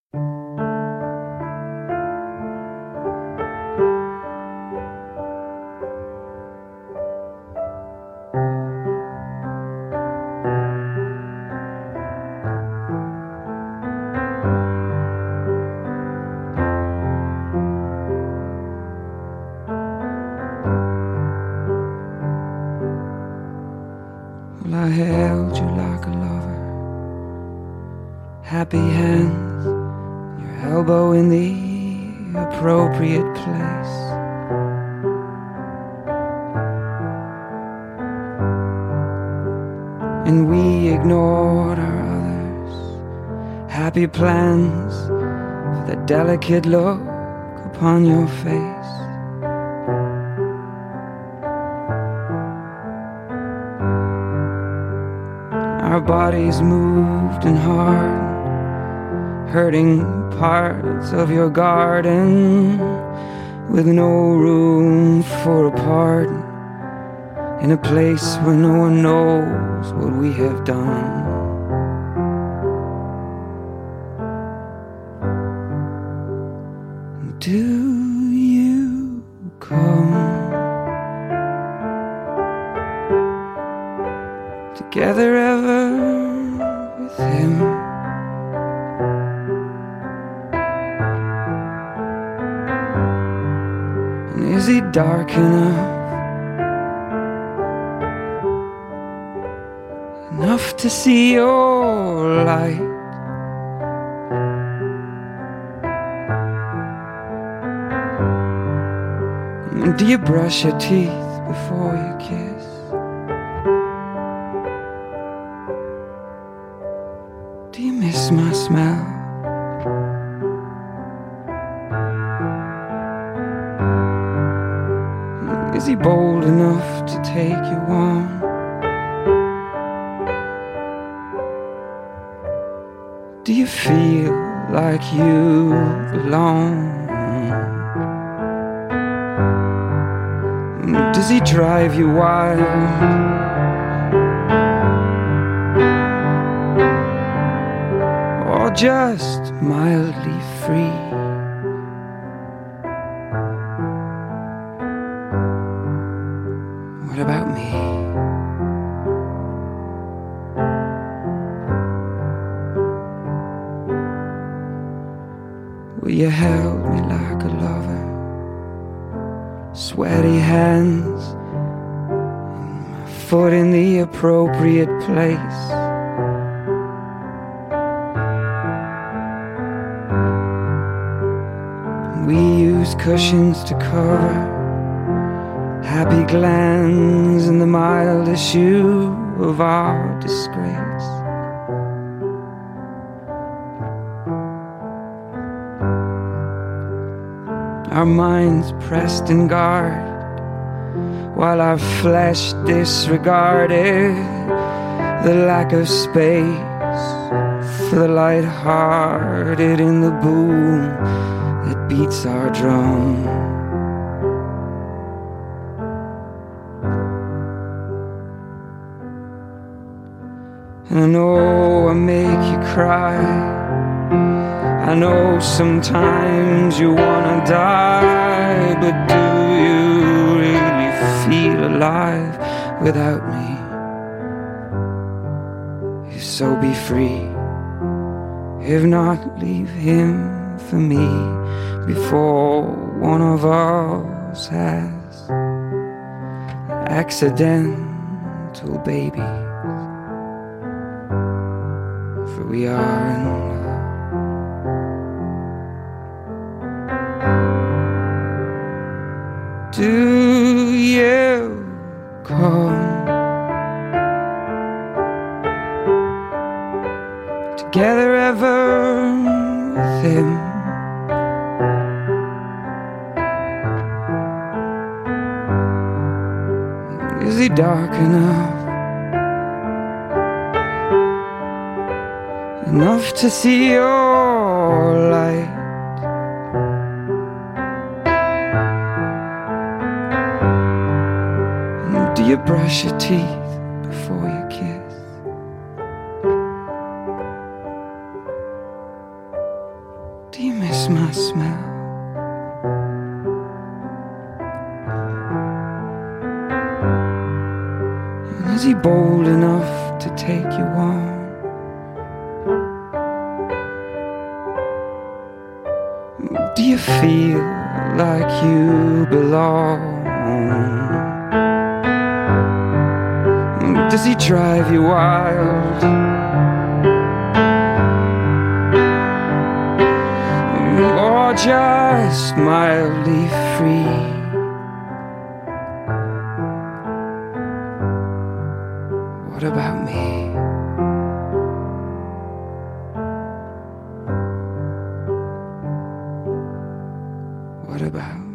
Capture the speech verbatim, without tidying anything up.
Well, I held you like a lover, happy hands, your elbow in the appropriate place. And we ignored our others, happy plans for the delicate look upon your face. Our bodies moved and hard, hurting parts of your garden, with no room for a pardon, in a place where no one knows what we have done. Do you come together ever with him? And is he dark enough, enough to see your light? And do you brush your teeth before you kiss? Do you miss my smell? Is he bold enough to take you on? Do you feel like you belong? Does he drive you wild? Or just mildly free? What about me? Well, you held me like a lover, sweaty hands, and my foot in the appropriate place. We used cushions to cover happy glands in the mild issue of our disgrace. Our minds pressed in guard, while our flesh disregarded the lack of space for the light-hearted in the boom that beats our drum. And I know I make you cry, I know sometimes you wanna die, but do you really feel alive without me? If so, be free. If not, leave him for me before one of us has accidental babies. For we are in love. Do you come together ever with him? Is he dark enough, enough to see your light? Do you brush your teeth before you kiss? Do you miss my smell? And is he bold enough to take you on? Do you feel like you belong? Does he drive you wild? Or just mildly free? What about me? What about